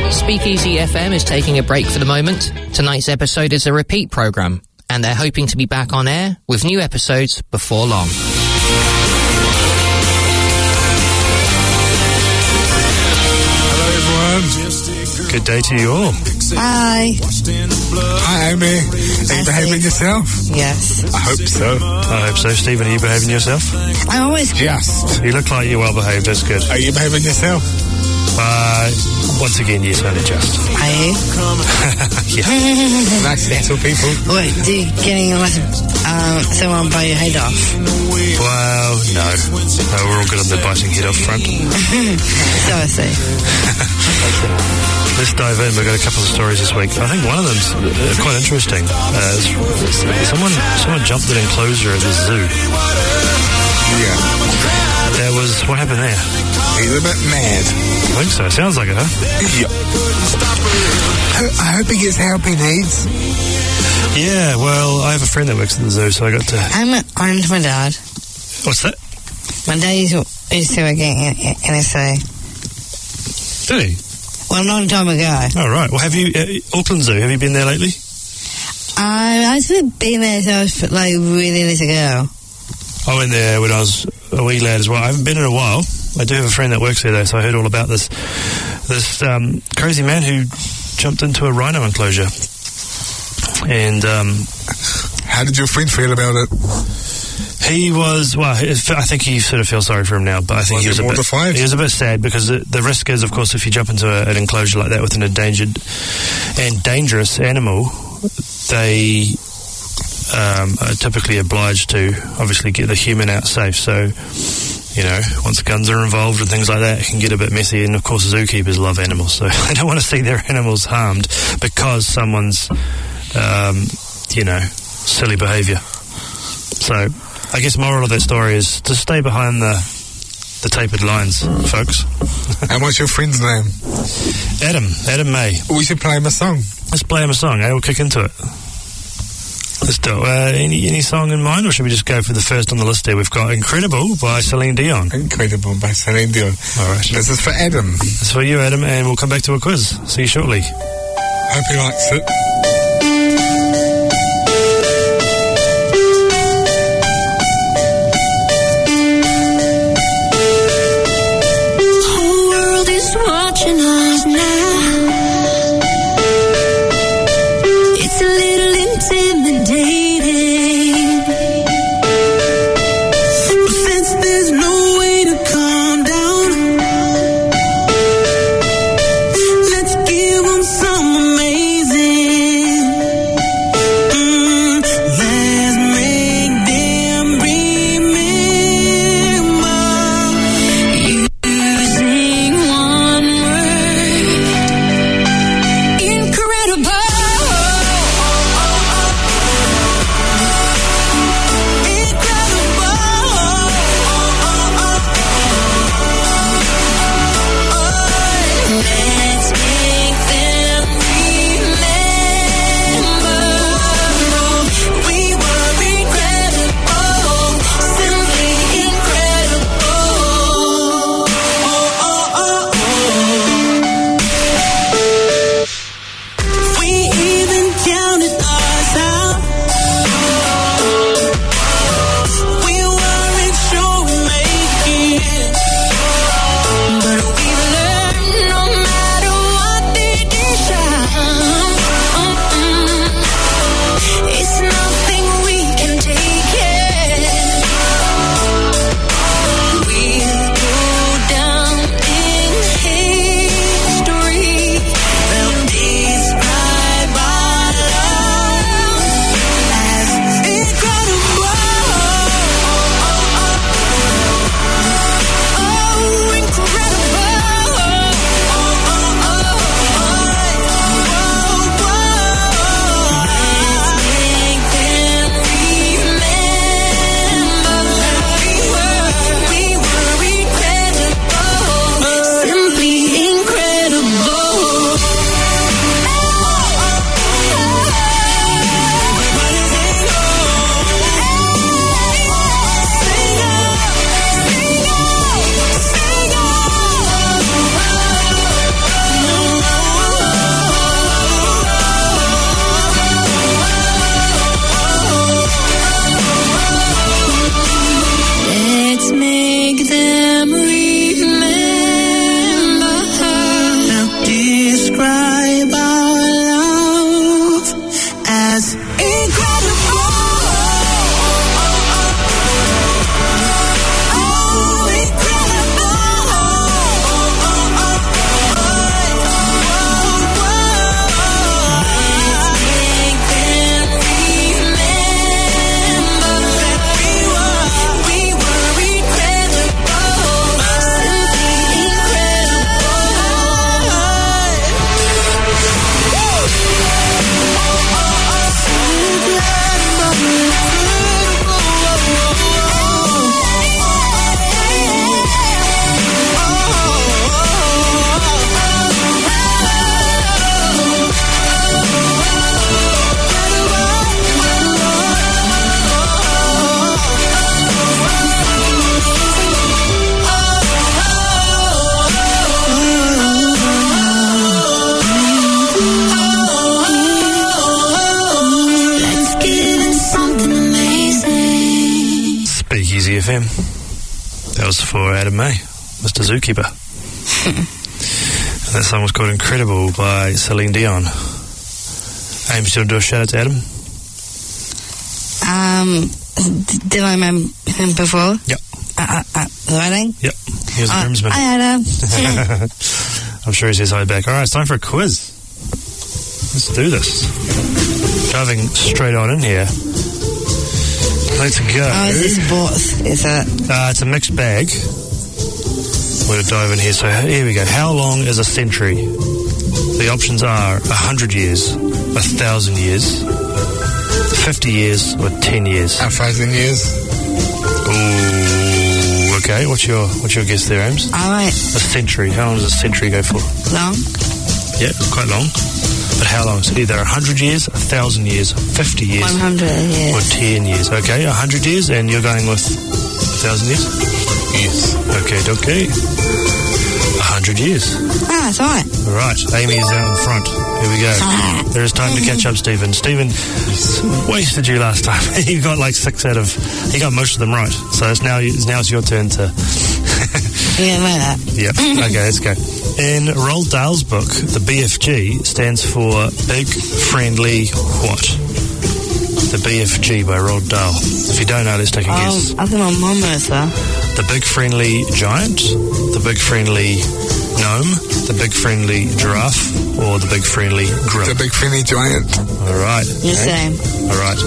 Speakeasy FM is taking a break for the moment. Tonight's episode is a repeat programme, and they're hoping to be back on air with new episodes before long. Hello everyone. Good day to you all. Hi. Hi Amy. Are you behaving yourself? Yes. I hope so. I hope so. Stephen, are you behaving yourself? I always... Just. You look like you're well behaved, that's good. Are you behaving yourself? Once again, yes, only just. Are you? Yeah. Nice little people. Wait, getting someone bite your head off? Well, no. No, we're all good on the biting head off front. So I see. Let's dive in. We've got a couple of stories this week. I think one of them's quite interesting. Someone jumped an enclosure at the zoo. Yeah. That was... What happened there? He's a bit mad. I think so. Sounds like it, huh? Yep. I hope he gets help he needs. Yeah, well, I have a friend that works at the zoo, so I got to... I'm my dad. What's that? My dad used to work in NSA. Did he? Well, a long time ago. Oh, right. Well, have you... Auckland Zoo, have you been there lately? I've been there since I was, like, really little girl. I went there when I was a wee lad as well. I haven't been in a while. I do have a friend that works there, though, so I heard all about this crazy man who jumped into a rhino enclosure. And how did your friend feel about it? He was, well, I think he sort of feels sorry for him now, but I think he was mortified? He was a bit sad because the risk is, of course, if you jump into an enclosure like that with an endangered and dangerous animal, they are typically obliged to obviously get the human out safe. So, you know, once guns are involved and things like that, it can get a bit messy. And of course, zookeepers love animals, so they don't want to see their animals harmed because someone's, silly behaviour. So, I guess moral of that story is to stay behind the tapered lines, folks. And what's your friend's name? Adam May. We should play him a song. Let's play him a song, eh? We'll kick into it. Let's do it. Any song in mind, or should we just go for the first on the list there? We've got Incredible by Celine Dion. Incredible by Celine Dion. All right. This is for Adam. It's for you, Adam, and we'll come back to a quiz. See you shortly. Hope he likes it. Watching us now. It's a little intimidating, but since there's no way to calm down, let's give them some amazing. Let's make them remember. You sing one word FM. That was for Adam May, Mr. Zookeeper. And that song was called Incredible by Celine Dion. Ames, do you want to do a shout out to Adam? Did I remember him before? Yep. The wedding? Yep. He was a groomsman. Hi, Adam. I'm sure he says hi back. All right, it's time for a quiz. Let's do this. Diving straight on in here. Let's go. Oh, is this both? Is it? It's a mixed bag. We're going to dive in here. So here we go. How long is a century? The options are 100 years, 1,000 years, 50 years, or 10 years. 1,000 years. Ooh, okay. What's your guess there, Ames? All right. A century. How long does a century go for? Long? Yeah, it's quite long. But how long? So either 100 years, 1,000 years, 50 years, 100 years. or 10 years. Okay, 100 years, and you're going with 1,000 years? Yes. Okay. 100 years. Ah, that's all right. All right, Amy is out in front. Here we go. There is time to catch up, Stephen. Stephen wasted you last time. You got like 6 out of... He got most of them right. So now it's your turn to... You know that. Yep. Okay, let's go. In Roald Dahl's book, the BFG stands for Big Friendly what? The BFG by Roald Dahl. If you don't know, let's take a guess. I think my mum knows that. The Big Friendly Giant, the Big Friendly Gnome, the Big Friendly Giraffe, or the Big Friendly Grill? The Big Friendly Giant. All right. You're saying. All right.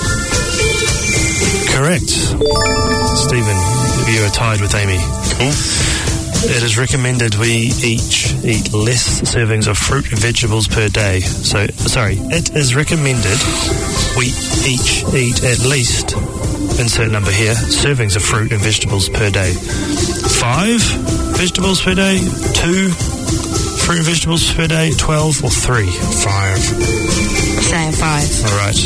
Correct. Stephen, you are tied with Amy. Cool. It is recommended we each eat less servings of fruit and vegetables per day. It is recommended we each eat at least, insert number here, servings of fruit and vegetables per day. 5 vegetables per day, 2 fruit and vegetables per day, 12 or 3? 5. Saying 5. All right.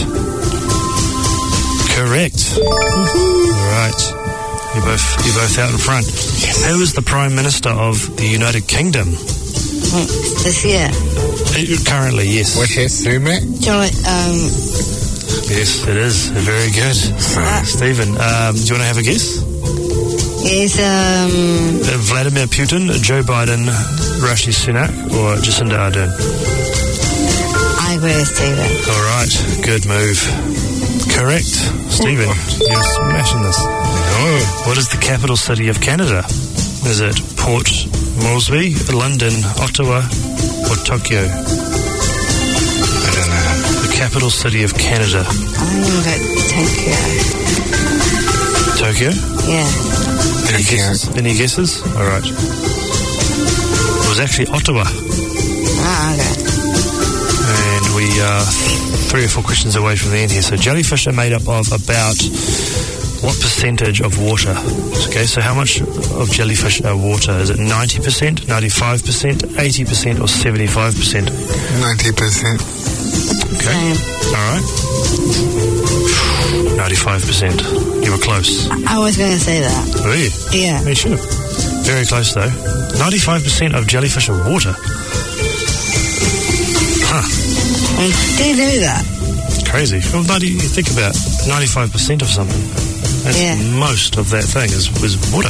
Correct. All right. You're both out in front. Who is the Prime Minister of the United Kingdom? This year. Currently, yes. What has Sumac? Do you want Yes, it is. Very good. Stephen, do you want to have a guess? Is Vladimir Putin, Joe Biden, Rishi Sunak, or Jacinda Ardern? I agree with Stephen. All right. Good move. Correct. Stephen, you're smashing this. What is the capital city of Canada? Is it Port Moresby, London, Ottawa, or Tokyo? I don't know. The capital city of Canada. I'm going to go Tokyo? Tokyo. Yeah. Any guesses? All right. It was actually Ottawa. Ah, okay. And we are 3 or 4 questions away from the end here. So jellyfish are made up of about what percentage of water? Okay, so how much of jellyfish are water? Is it 90%, 95%, 80%, or 75%? 90%. Okay. All right. 95%. You were close. I was going to say that. Were you? Yeah. You should have. Very close, though. 95% of jellyfish are water. Huh. Do you know that? It's crazy. Well, think about 95% of something. That's most of that thing is water.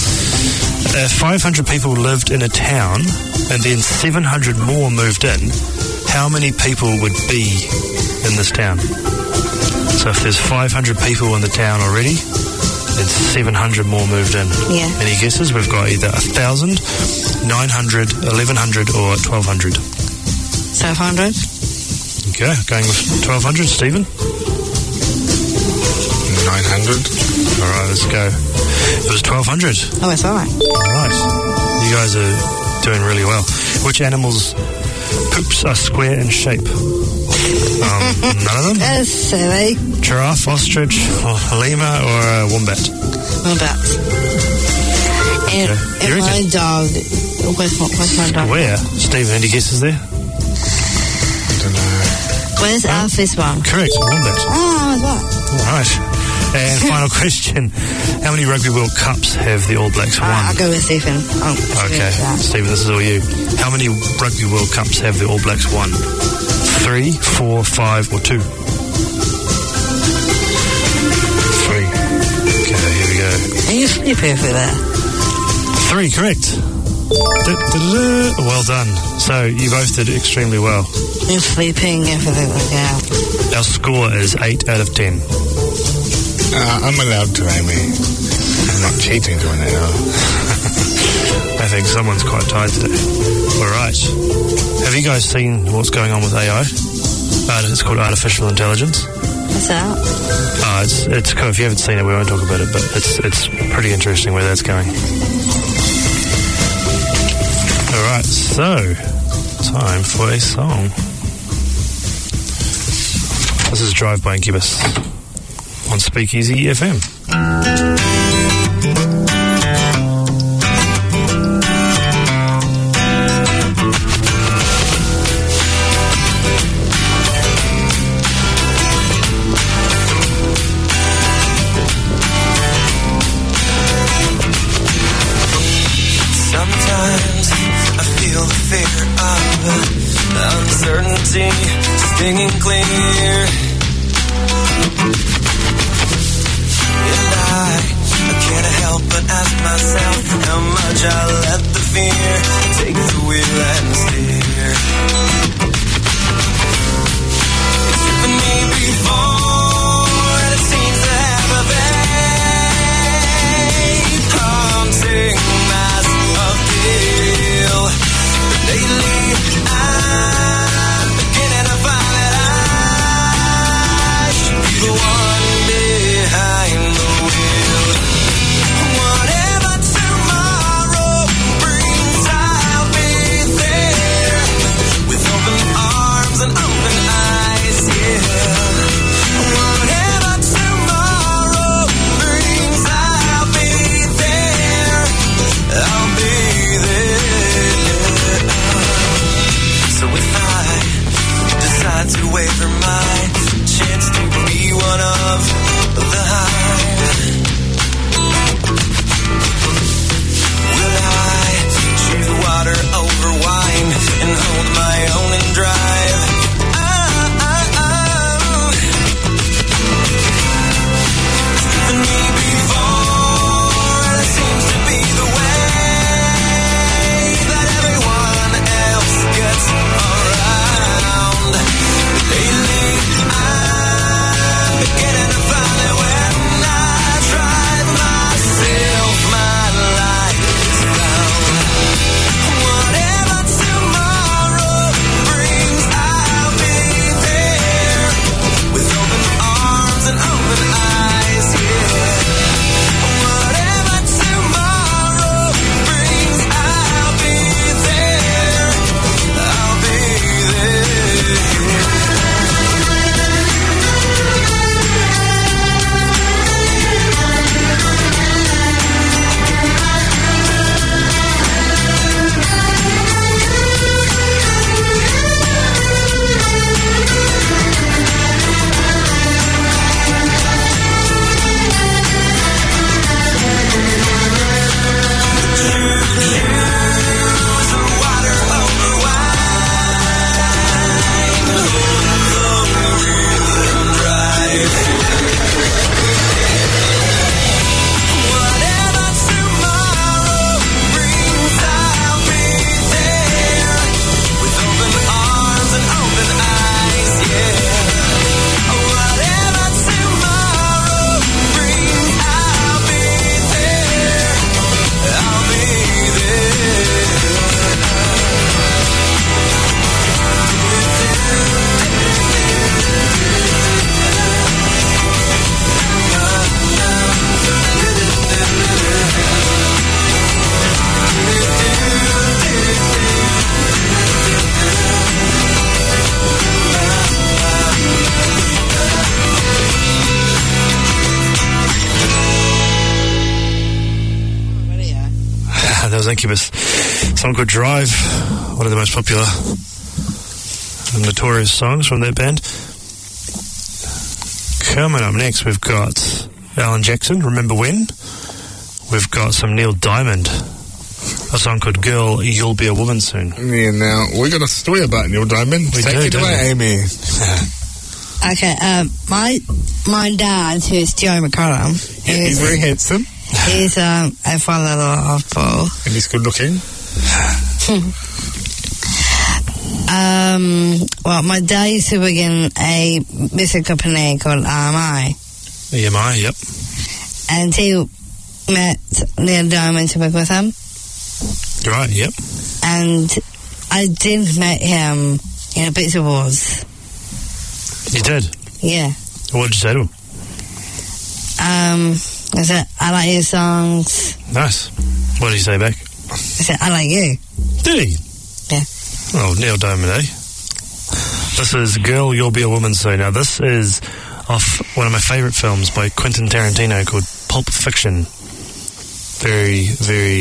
500 people lived in a town and then 700 more moved in. How many people would be in this town? So if there's 500 people in the town already, then 700 more moved in. Yeah. Any guesses? We've got either 1,000, 900, 1,100 or 1,200. 500? Okay, going with 1,200. Stephen? 900. All right, let's go. It was 1,200. Oh, it's all right. All right. You guys are doing really well. Which animals' poops are square in shape? None of them? That's silly. Giraffe, ostrich, or lemur, or a wombat? Wombat. And You my reckon? dog... What's my dog? Where? Stephen, any guesses there? I don't know. Where's Alfie's one? Correct, wombat. Oh, it's what? All right. And final question. How many Rugby World Cups have the All Blacks won? I'll go with Stephen. Okay, Stephen, this is all you. How many Rugby World Cups have the All Blacks won? 3, 4, 5, or 2? 3. Okay, here we go. Are you sleepy over there? 3 correct. Well done. So you both did extremely well. You're sleeping everything like that. Our score is 8 out of 10. I'm allowed to, Amy. I'm not cheating doing it now. I think someone's quite tired today. All right. Have you guys seen what's going on with AI? It's called artificial intelligence. What's that? It's cool. If you haven't seen it, we won't talk about it, but it's pretty interesting where that's going. All right, so time for a song. This is Drive by Incubus on Speakeasy FM. Uncertainty stinging clear, and I can't help but ask myself how much I let the fear take the wheel and steer. It's driven me before, and it seems to have a vague haunting mass of appeal. Lately I'm beginning to find that I should be the one behind the wheel. Whatever tomorrow brings, I'll be there with open arms and open eyes, yeah. Whatever tomorrow brings, I'll be there. I'll be there. So if I decide to waver my chance to be one of the hive, will I choose water over wine and hold my own and drive? It's driven me before, and it seems to be the way that everyone else gets around. Lately, I'm beginning to find that when I drive myself, my life is found. Whatever tomorrow brings, I'll be there with open arms and open eyes, yeah. Whatever tomorrow brings, I'll be there. I'll be there. That was Incubus. Song called Drive, one of the most popular and notorious songs from that band. Coming up next, we've got Alan Jackson, Remember When? We've got some Neil Diamond, a song called Girl, You'll Be a Woman Soon. Yeah, now, we got a story about Neil Diamond. We Take do, it don't away, we? Amy. Okay, my dad, who's Joe McCollum, He's very handsome. He's a father of four. And he's good looking? Well, my dad used to work in a music company called RMI. EMI, yep. And he met Neil Diamond to work with him. Right, yep. And I did meet him in a Beats Awards. You did? Yeah. What did you say to him? I said, I like your songs. Nice. What did he say back? I said, I like you. Did he? Yeah. Oh, Neil Diamond, eh? This is Girl, You'll Be a Woman Soon. Now, this is off one of my favourite films by Quentin Tarantino called Pulp Fiction. Very, very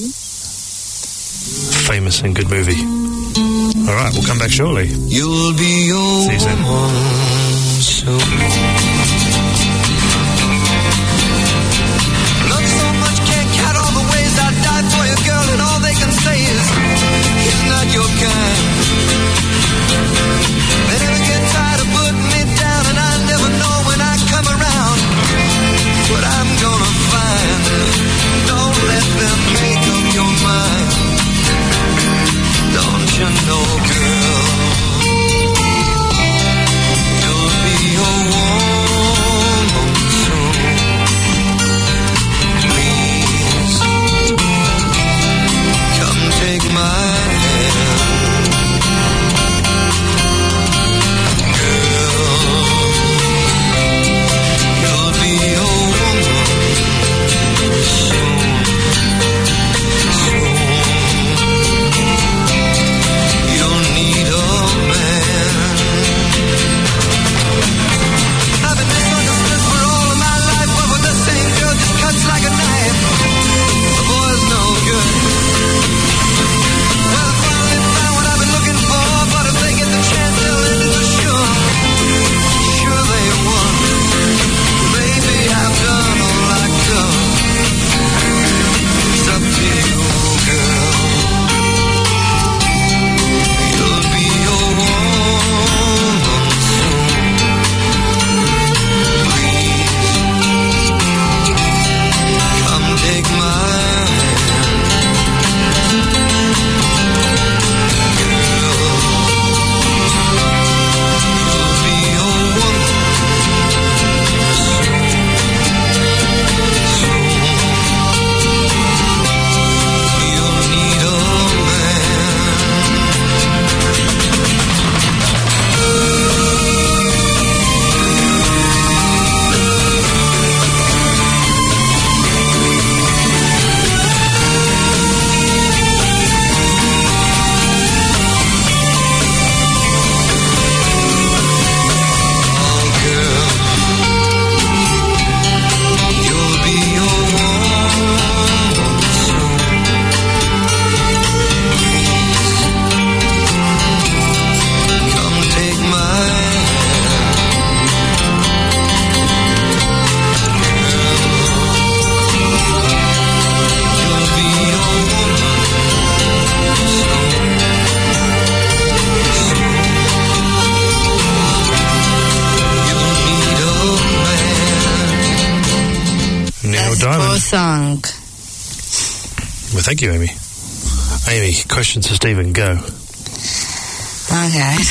famous and good movie. All right, we'll come back shortly. You'll be your See you soon. woman soon. Love so much, can't count all the ways I died for you, girl, and all they can say is, he's not your kind. They never get tired of putting me down, and I never know when I come around what I'm gonna find. Don't let them make up your mind. Don't you know, girl, you'll be a woman soon. Please, come take my hand. Girl, you'll be a woman soon. You'll need a man. I've been misunderstood for all of my life, but with the same girl just cuts like a knife. The boy's no good. Well, I finally found what I've been looking for, but if they get the chance, they'll end it for sure. Sure they won't. Baby, I've done all I could. It's up to you, girl. You'll be a woman soon. Please, come take my hand. Girl, you'll be a woman soon. You'll need a man. Oh, girl, you'll be a woman soon. Please, come take my hand. You'll be a woman soon. You'll need a man. Neil That's Diamond. for song. Well, thank you, Amy. Amy, questions for Stephen, go. Okay.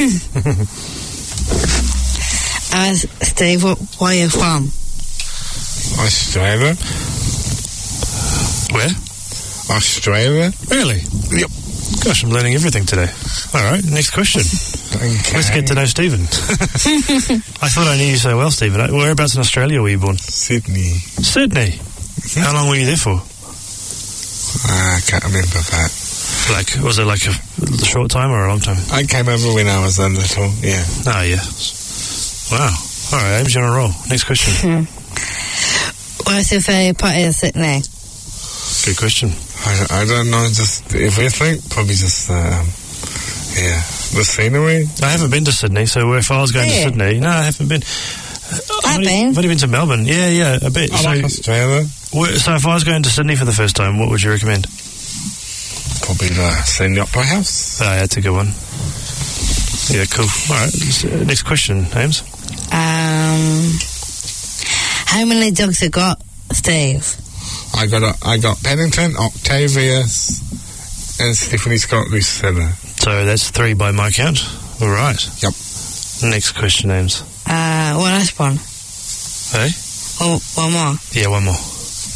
Steve, where are you from? Australia? Where? Australia? Really? Yep. Gosh, I'm learning everything today. All right, next question. Okay. Let's get to know Stephen. I thought I knew you so well, Stephen. Whereabouts in Australia were you born? Sydney. Sydney. How long were you there for? I can't remember that. Like, was it like a short time or a long time? I came over when I was a little, yeah. Oh, yeah. Wow. All right, Ames, you're on a roll. Next question. What's your favourite part of Sydney? Good question. I don't know, just everything, probably just, yeah, the scenery. I haven't been to Sydney, so if I was going to Yeah. Sydney... No, I haven't been. I've been. I've only been to Melbourne. Yeah, a bit. I like Australia. So if I was going to Sydney for the first time, what would you recommend? Probably the Sydney Opera House. Oh, yeah, that's a good one. Yeah, cool. All right, next question, Ames. How many dogs you got, Steve? I got Pennington, Octavius, and Stephanie Scott Lucilla. So that's 3 by my count. All right. Yep. Next question, Ames. last one. Hey? Oh, one more. Yeah, one more.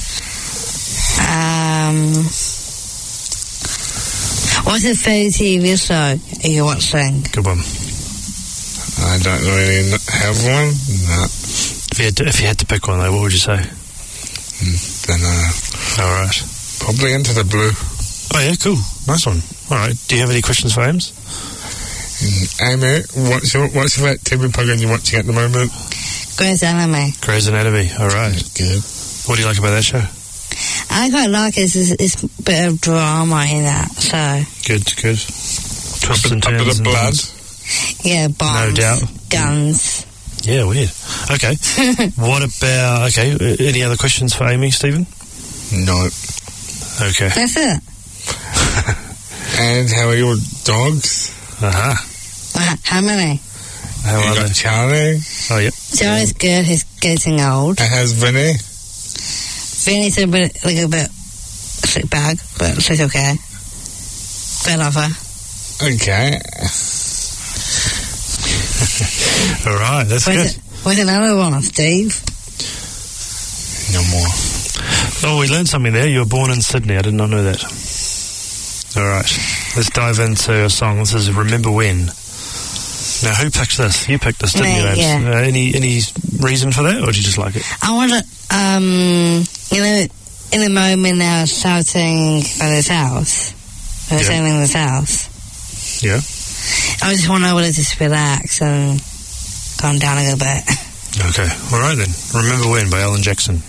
What's the favourite TV show you're watching? Good one. I don't really have one. No. If you had to pick one, though, what would you say? Then, All right. probably Into the Blue. Oh, yeah, cool. Nice one. All right. Do you have any questions for Ames? Amy, what's your TV program you're watching at the moment? Grey's Anatomy. Grey's Anatomy. All right. Good. What do you like about that show? I quite like it. It's a bit of drama in that, so... Good. Twists and A bit turns. of blood. Yeah, bombs. No doubt. Guns. Yeah, weird. Okay. What about... Okay, any other questions for Amy, Stephen? No. Okay. That's it. And how are your dogs? Uh-huh. How many? How You are got they? Charlie. Oh, yep. Charlie's good. He's getting old. And how's Vinny? Vinny's a little bit sick bag, but she's okay. I love her. Okay. All right, that's good. Where's another one, Steve? No more. Oh, we learned something there. You were born in Sydney. I did not know that. All right. Let's dive into a song. This is Remember When. Now, who picked this? You picked this, didn't you, Ames? Yeah. Any reason for that, or did you just like it? I want to, in the moment now shouting for this house. Yeah. Singing this house. Yeah. I just want to just relax and calm down a little bit. Okay. All right, then. Remember When by Alan Jackson.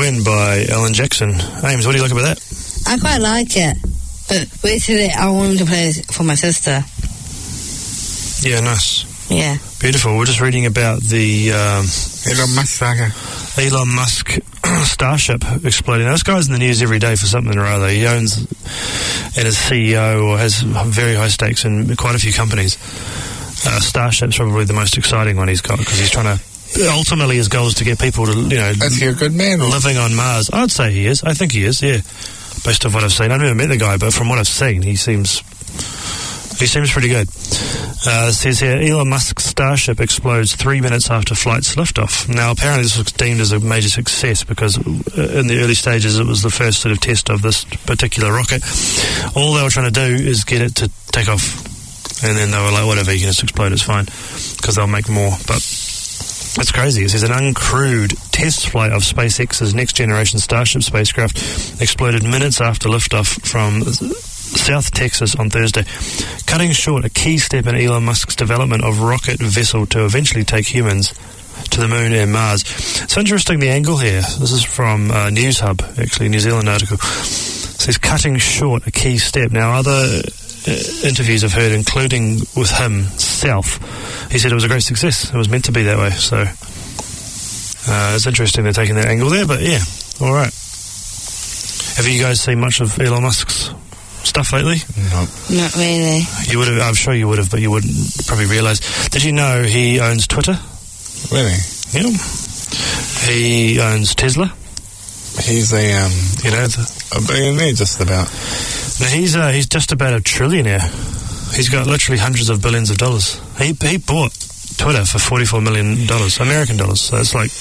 Wind by Alan Jackson. Ames, what do you like about that? I quite like it, but basically I wanted to play it for my sister. Yeah, nice. Yeah. Beautiful. We're just reading about the Elon Musk saga. Elon Musk Starship exploding. Now, this guy's in the news every day for something or other. He owns and is CEO or has very high stakes in quite a few companies. Starship's probably the most exciting one he's got because he's trying to... Ultimately, his goal is to get people to, Is he a good man? Or? living on Mars. I'd say he is. I think he is, yeah. Based on what I've seen. I've never met the guy, but from what I've seen, he seems pretty good. It says here, Elon Musk's Starship explodes 3 minutes after flight's liftoff. Now, apparently this was deemed as a major success because in the early stages it was the first sort of test of this particular rocket. All they were trying to do is get it to take off. And then they were like, whatever, you can just explode, it's fine. Because they'll make more. But it's crazy. It says an uncrewed test flight of SpaceX's next-generation Starship spacecraft exploded minutes after liftoff from South Texas on Thursday, cutting short a key step in Elon Musk's development of rocket vessel to eventually take humans to the moon and Mars. It's interesting, the angle here. This is from News Hub, actually, a New Zealand article. It says cutting short a key step. Now, other interviews I've heard, including with himself, he said it was a great success. It was meant to be that way. So it's interesting they're taking that angle there, but yeah, all right. Have you guys seen much of Elon Musk's stuff lately? No. Not really. You would have. I'm sure you would have, but you wouldn't probably realise. Did you know he owns Twitter? Really? Yeah. He owns Tesla. He's a billionaire, just about. Now he's just about a trillionaire. He's got literally hundreds of billions of dollars. He bought Twitter for $44 million, American dollars. So it's like,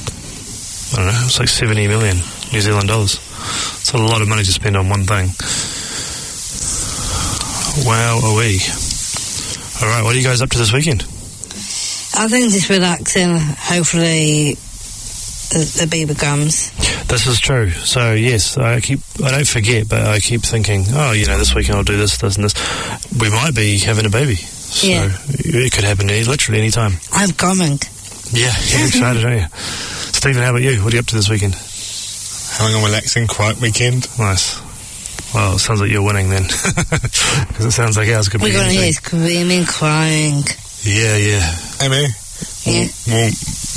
I don't know, it's like 70 million New Zealand dollars. It's a lot of money to spend on one thing. Wow-a-wee. All right, what are you guys up to this weekend? I think just relaxing. Hopefully the baby comes. This is true. So yes, I don't forget, but I keep thinking, this weekend I'll do this, and this. We might be having a baby. So yeah. It could happen literally any time. I'm coming. Yeah, you're excited, aren't you? Stephen, how about you? What are you up to this weekend? Having a relaxing, quiet weekend. Nice. Well, it sounds like you're winning then. Because it sounds like ours could be We're going to anything. hear screaming, crying. Yeah. Hey, man. Yeah. Well,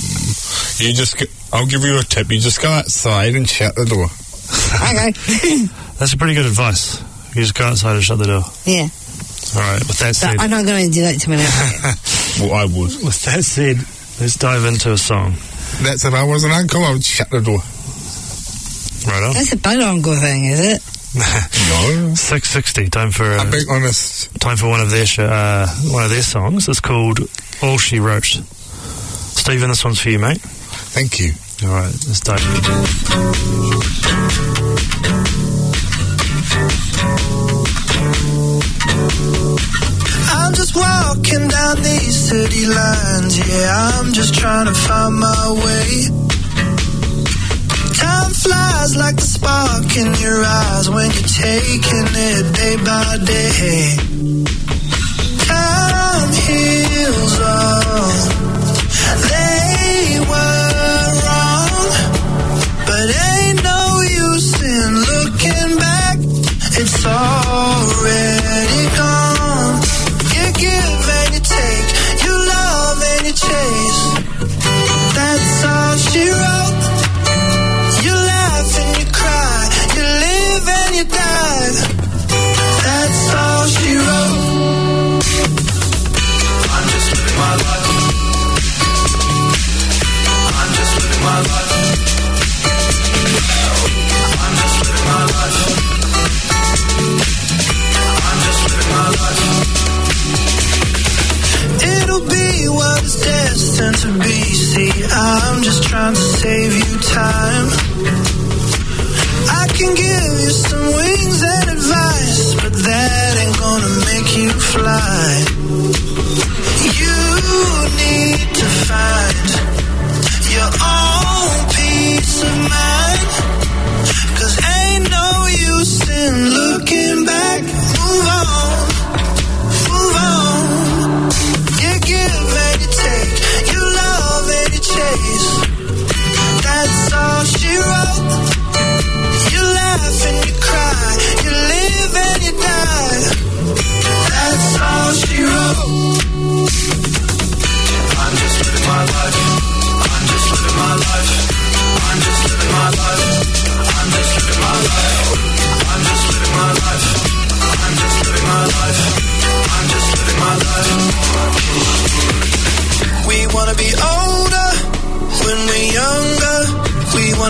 I'll give you a tip. You just go outside and shut the door. Okay. That's a pretty good advice. You just go outside and shut the door. Yeah. All right, with that said... I'm not going to do that to me now. Well, I would. With that said, let's dive into a song. That's if I was an uncle, I would shut the door. Right on. That's a bad uncle thing, is it? No. 6:60. Time for I'm being honest. Time for one of their songs. It's called All She Wrote. Stephen, this one's for you, mate. Thank you. All right, let's dive. I'm just walking down these city lines. Yeah, I'm just trying to find my way. Time flies like the spark in your eyes when you're taking it day by day. Time heals all. They were wrong, but ain't no use in looking back. It's already gone. You give and you take, you love and you chase. That's all she wrote. You laugh and you cry, you live and you die. That's all she wrote. I'm just living my life. I'm just living my life. I'm just living my life. I'm just living my life. It'll be what it's destined to be. See, I'm just trying to save you time. I can give you some wings and advice, but that ain't gonna make you fly. You need to find your own peace of mind, 'cause ain't no use in looking back. Move on, move on. You give and you take, you love and you chase. That's all she wrote.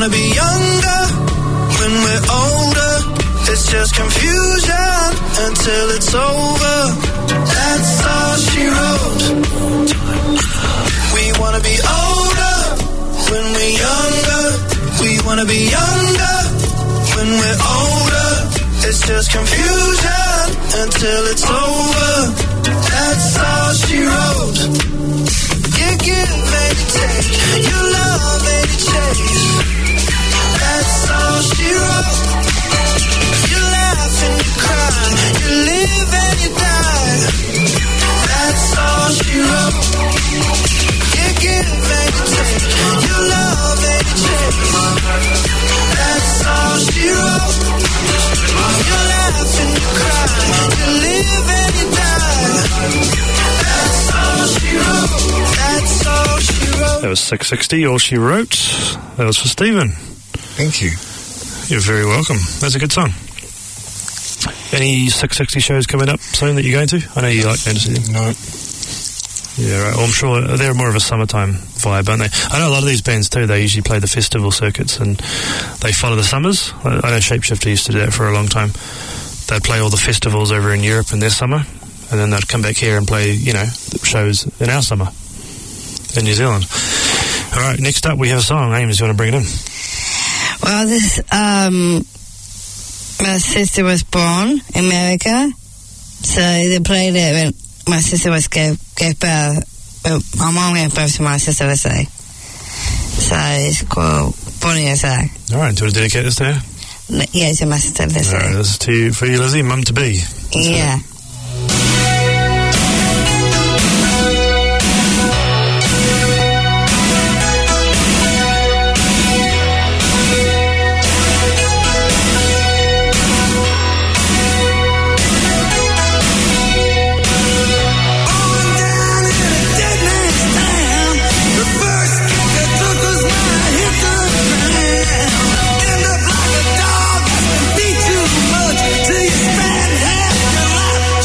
wanna be younger when we're older. It's just confusion until it's over. That's all she wrote. We wanna be older when we're younger. We wanna be younger when we're older. It's just confusion until it's over. That's all she wrote. You give and you take, you love and you chase. That's all she wrote. You laugh and you cry, you live and you die. That's all she wrote. You give and you take, you love and you chase. That's all she wrote. You laugh and you cry, you live and you die. That's all she wrote. That's all she wrote. That was 660, All She Wrote. That was for Stephen. Thank you. You're very welcome. That's a good song. Any 660 shows coming up soon that you're going to? I know you like going to see them. No. Yeah, right. Well, I'm sure they're more of a summertime vibe, aren't they? I know a lot of these bands too, they usually play the festival circuits and they follow the summers. I know Shapeshifter used to do that for a long time. They'd play all the festivals over in Europe in their summer, and then they'd come back here and play, you know, shows in our summer in New Zealand. All right, next up we have a song. Ames, you want to bring it in? Well, this, my sister was born in America, so they played it when my sister was gave birth. My mom gave birth to my sister, let's say. So it's called Born in USA. All right, do you want to dedicate this to her? Yeah, to my sister, let's All right, say. this is to you, for you, Lizzie, mum to be. Yeah. Beat too much till you spend half your life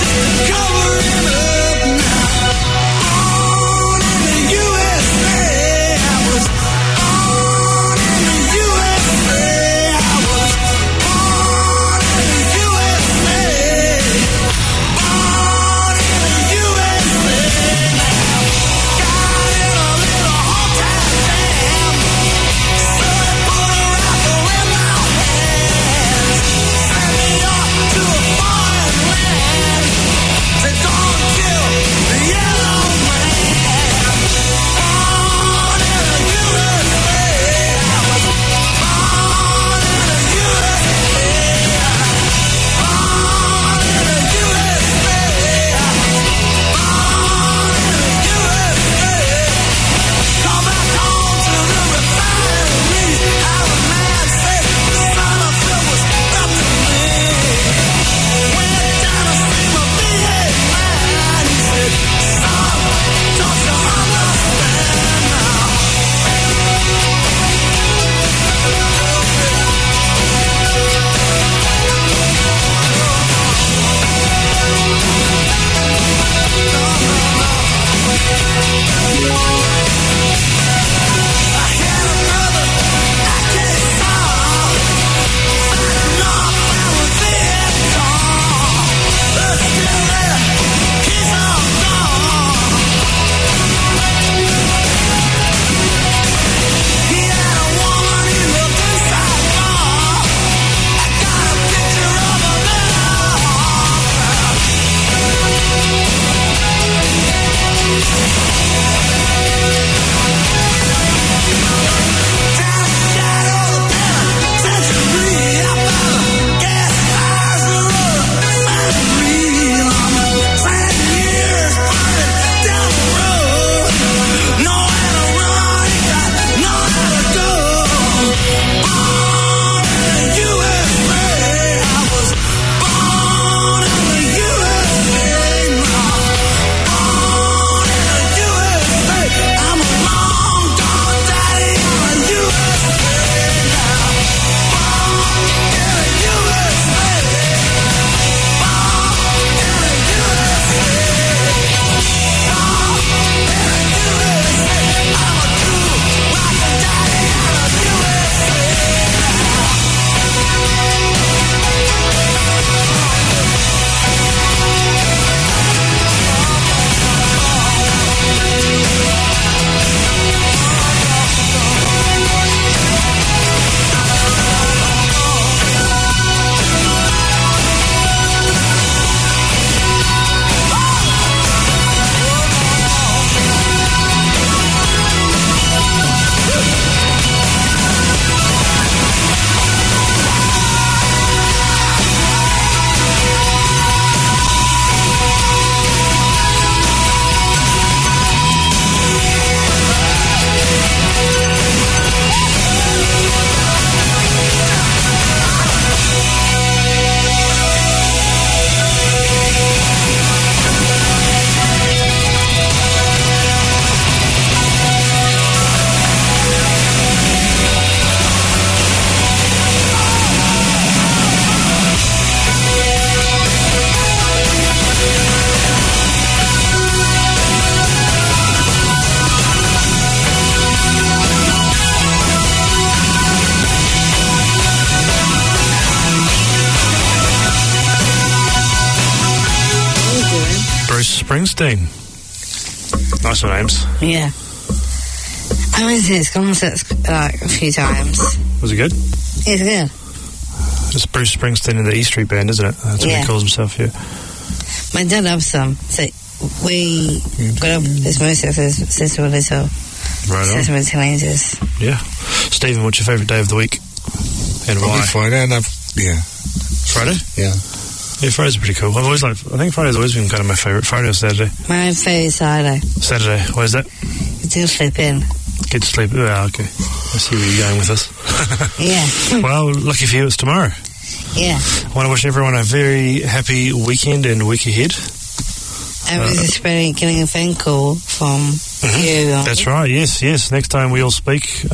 Springsteen. Nice names. Yeah. I went to his concerts like a few times. Was it good? It's good. It's Bruce Springsteen in the E Street Band, isn't it? That's what he calls himself, yeah. My dad loves them. So we got up this music since we were little. Right on. Since we were teenagers. Yeah. Stephen, what's your favourite day of the week? And why? Probably Friday, and Friday? Yeah. Yeah, Friday's pretty cool. I think Friday's always been kind of my favourite. Friday or Saturday? My favourite Saturday. Saturday. Why is that? You do sleep in. Get to sleep. Oh, okay. I see where you're going with this. Yeah. Well, lucky for you, it's tomorrow. Yeah. I want to wish everyone a very happy weekend and week ahead. I was just getting a phone call from you. That's right, yes. Next time we all speak,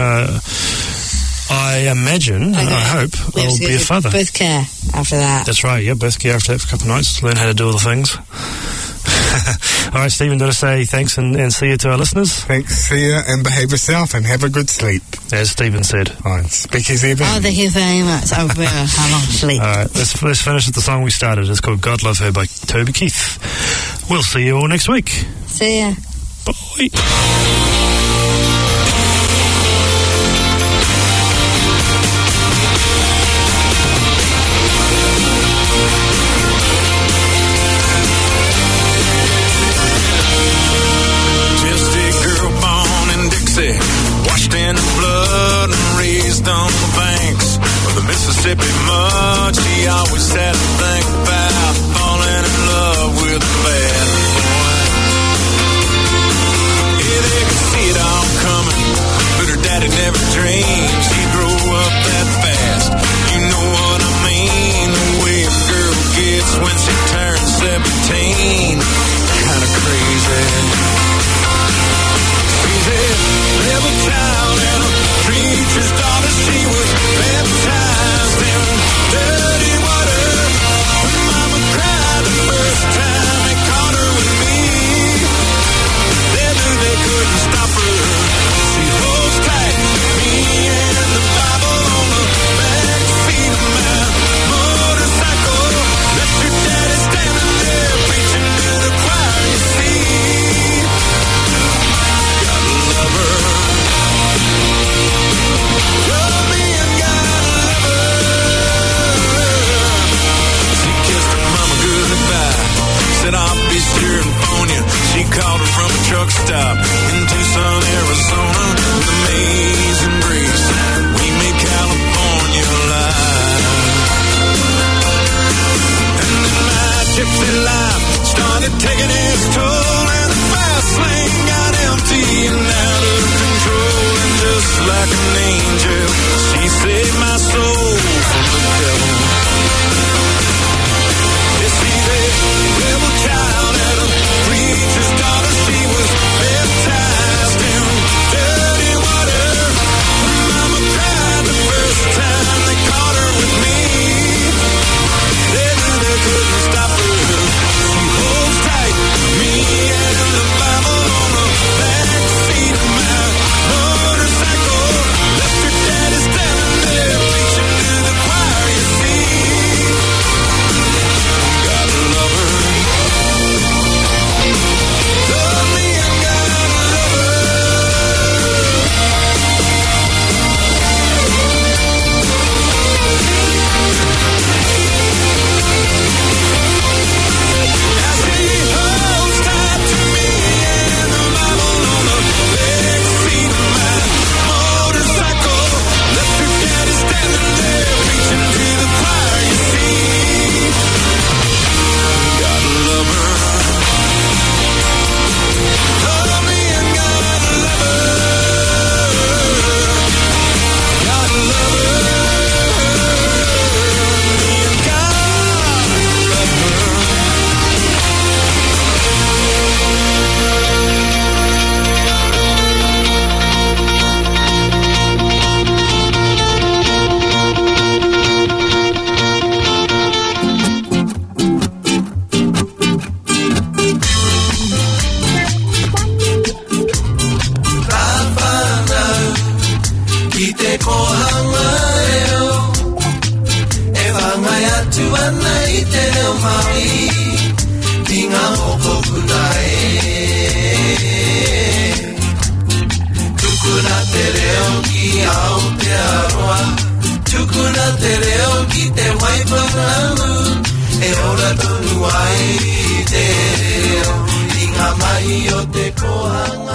I imagine, I hope, I'll be a father. Birth care after that. That's right, yeah, birth care after that for a couple of nights, learn how to do all the things. All right, Stephen, did I say thanks and see you to our listeners? Thanks, see you, and behave yourself, and have a good sleep. As Stephen said. All right, speak easy then. Oh, thank you very much. I will have long sleep. All right, let's finish with the song we started. It's called God Love Her by Toby Keith. We'll see you all next week. See ya. Bye. Washed in the blood and raised on the banks of the Mississippi mud. She always had to think about falling in love with a bad boy. Yeah, they could see it all coming, but her daddy never dreamed she'd grow up that fast. You know what I mean? The way a girl gets when she turns 17. Kinda crazy. Rebel child and a preacher's daughter, she was baptized in dirty water. Her mama cried the first time they caught her with me. They knew they couldn't stop her. She holds tight, me and the Bible on the back seat of my motorcycle. Left her daddy standing there preaching to the choir, you see. Gotta love her. I'll be sure and phone you. She called her from a truck stop in Tucson, Arizona, with amazing grace. We made California alive. And then my gypsy life started taking its toll, and the fast lane got empty and out of control. And just like an angel, she saved my soul from the devil. Rebel child and a preacher's daughter, she was baptized in dirty water. Her mama cried the first time they caught her with me. They knew they couldn't stop her. She holds tight, me and the Bible on the back seat of my motorcycle. Left her daddy standing there preaching to the choir, you see. Gotta love her. Love me and gotta love her. Now she holds tight to me and the Bible on the back seat of my motorcycle. Left her daddy standing there preaching to the choir, you see. Gotta love her. Love me and gotta love her. Gotta love her. Me and gotta love her. I te kohanga reo e whangai atu ana I te reo mai ki ngā moko kunai go out.